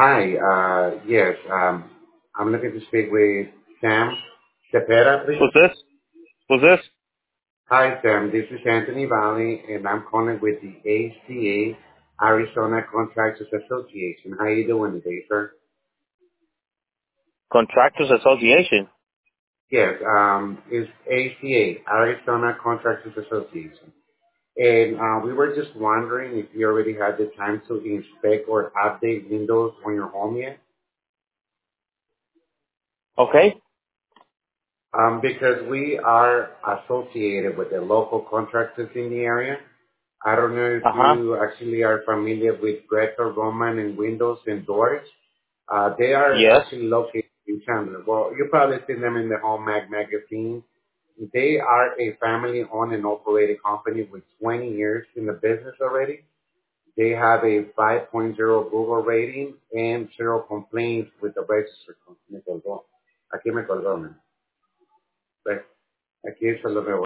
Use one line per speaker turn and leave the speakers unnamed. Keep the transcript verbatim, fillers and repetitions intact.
Hi, uh, yes, um, I'm looking to speak with Sam Cepeda, please.
Who's this? Who's this?
Hi, Sam. This is Anthony Valley, and I'm calling with the A C A, Arizona Contractors Association. How you doing today, sir?
Contractors Association.
Yes, um, it's A C A, Arizona Contractors Association. And uh, we were just wondering if you already had the time to inspect or update windows on your home yet.
Okay.
Um, because we are associated with the local contractors in the area. I don't know if
Uh huh.
you actually are familiar with Greco Roman and Windows and Doors. Uh, they are
Yes.
actually located in Chandler. Well, you probably seen them in the Home Mag magazine. They are a family-owned and operated company with twenty years in the business already. They have a 5.0 Google rating and zero complaints with the register. Me colgó. Aquí me colgó, man. Ve, aquí eso lo veo.